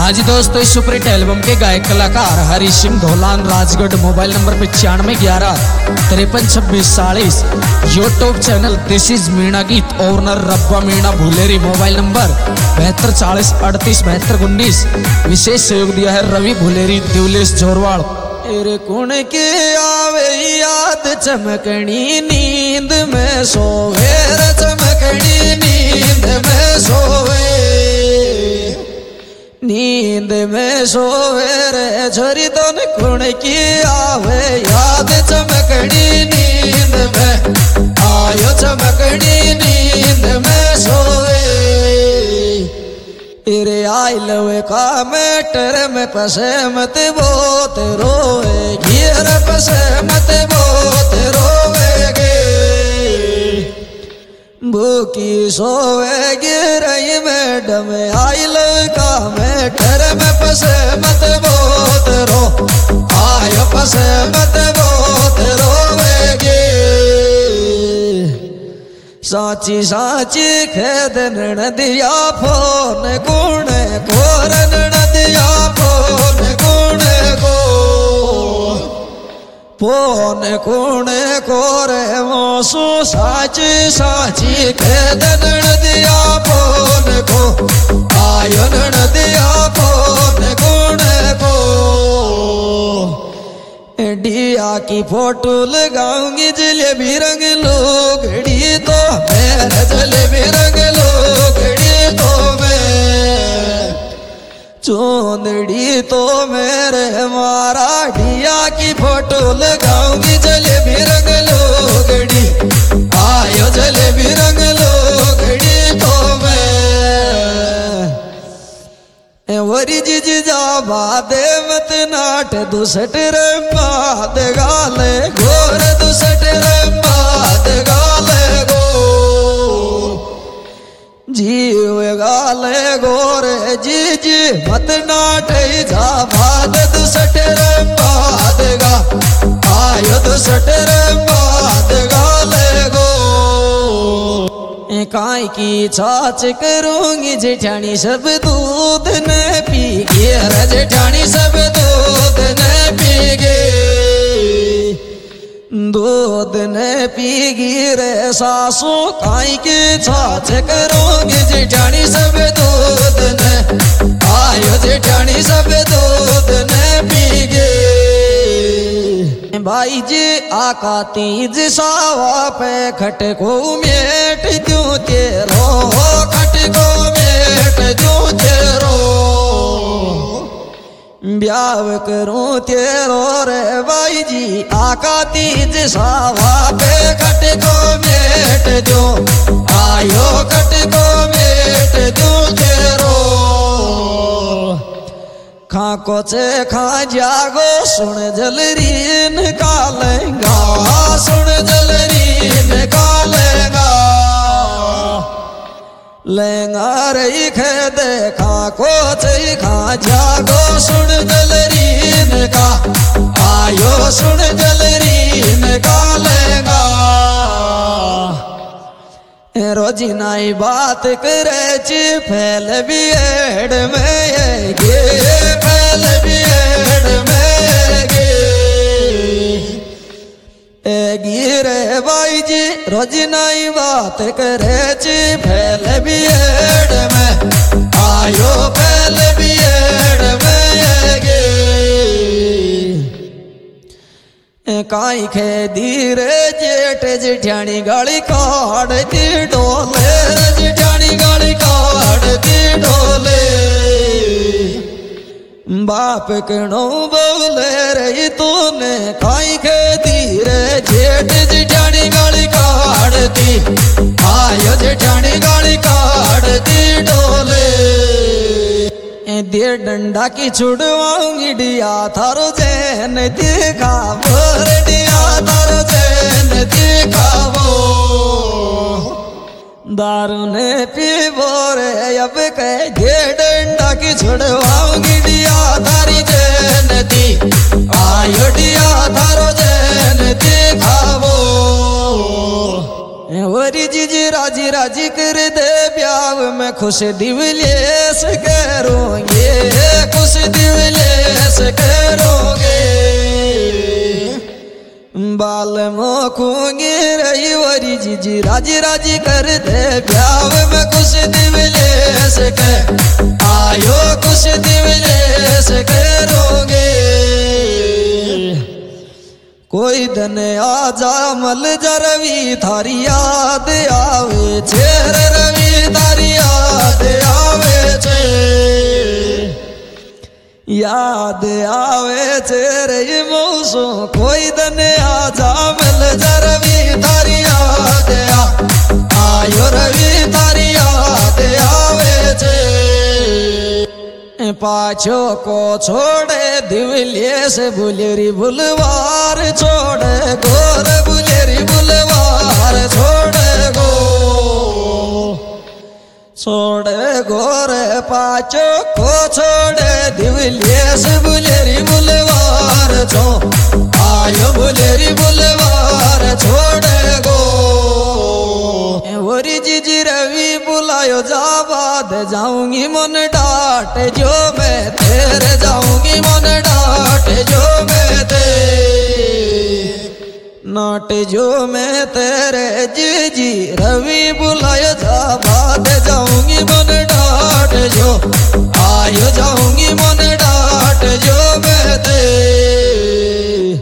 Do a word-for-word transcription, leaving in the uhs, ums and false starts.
हाँ जी दोस्तों, इस सुपरहिट एल्बम के गायक कलाकार हरी सिंह धोलान राजगढ़। मोबाइल नंबर पचानवे ग्यारह तिरपन छब्बीस चालीस। YouTube channel this is Meena Geet. ओनर रब्बा मीणा भूलेरी। मोबाइल नंबर बहत्तर चालीस अड़तीस बहत्तर उन्नीस। विशेष सहयोग दिया है रवि भूलेरी दिवलेश जोरवाड़। तेरे कुण के आवे याद चमकनी नींद में सोवे रे, चमकनी नींद में सोवे, नींद में सोवे रे छोरी दोन कुण की आवे याद चमकनी नींद में, आयो चमकनी नींद में सोवे। तेरे आई लवे का मैटर में पसे मत बोत रोए, घेर पसे मत बोत रोवेगे, भूखी सोवेगी रही मैडम। आई लवे का मैटर में पसे मत बोत रो, आयो पसे मत बोत रोवेगे। साची साची खेद नदिया फोन गुण कोर, नदिया फोन गुण को, फोन गुण कोर मोसू साची साची खेद नदिया फोन को, आयो नदिया फोन गुण को। डिया की फोटो लगाऊंगी जलेबी रंग लोगड़ी तो मैं, जलेबी रंग लोगड़ी तो मैं, चोंदड़ी तो मेरे मारा। डिया की फोटो लगाऊंगी जलेबी रंग लोगड़ी, आयो जलेबी रंग लोगड़ी तो मैं। वरी जिज जा बादे मत नाट दुसट रे बाद गाले गोर, दुसट रे बाद गाले गो, जीव गाले गोरे जी जी मत नाट जा बाद दुसट रे बाद गा, आयो दुसट रे बाद गाले गो। काय की छाछ करूंगी जेठानी सब दूध न पी गे, जेठानी सब दूध न पी गे, दूध न पीगी रे सासू। काय की छाछ करूंगी जेठानी सब दूध न, आयो जेठानी सब दूध न पीगे। भाई जी आका तीज सावा पे खट को मेट क्यों तेरो, खट को मेट क्यों तेरो, ब्याह करूं तेरो रे भाई जी। आका तीज सावा पे खट को मेट जो, आयो खट को मेट क्यों तेरो। खा को चे खा जागो सुन जलरी निकालेगा, सुन जलरी निकालेगा, लेंगा रही खे देखा को चे खा जागो सुन जलरी निका, आयो सुन जलरी निकालेगा। रोजी नाई बात करे ची फैल भी एड में गे, फैल भी एड में गे, गिरे भाई जी रोजी नाई बात करे ची फैल भी एड में, आयो फैल भी एड में गे। काई खे धीरे जेठ जेठानी गाड़ी काढ़ती डोले, जेठानी गाड़ी काढ़ती डोले, बाप कणो बोले रही तूने। काई खे धीरे जेठ जेठानी गाड़ी काढ़ती, आयो जेठानी गाड़ी काढ़ती डोले। दे डंडा की छुड़वाऊंगी डिया थारो जैन दिखावो, डिया थारो जैन दिखावो, दारू ने पीवो रे अब कह। दे डंडा की छुड़वाऊंगी डिया थारी जैन दी, आयो डिया थारो जैन दिखावो। वरी जी जी राजी राजी कर दे ब्याव में खुश दिवलेस करोगे, खुश दिवलेस करोगे। बाल मोखूंगी रही वरी जीजी राजी राजी कर दे ब्याव में खुश दिवलेस के आयो खुश दिवलेस करोगे। कोई दिन आजा मल जरवी थारी याद आवे छेर रवि थारी याद आवे छे, याद आवे छेरे मौसो। कोई दिन आजा मल जरवी थारी याद आयो रवि थारी याद आवे छे। पाछो को छोड़े दिवलिए से बुलेरी बुलवार छोड़े गोर बुलेरी बुलवार छोड़े गो, छोड़े गोरे पाछो को छोड़े दिवलिए से बुलेरी बुलवार छो आयो बुलेरी बुलवार छोड़े गो। वरी जीजी रवि बुलायो जाबाद जाऊंगी मन डाट जो मैं तेरे जाऊंगी मन डाट जो मैं तेरे नाट जो मैं तेरे जीजी रवि बुलायो जाबाद जाऊंगी मन डाट जो आयो जाऊंगी मन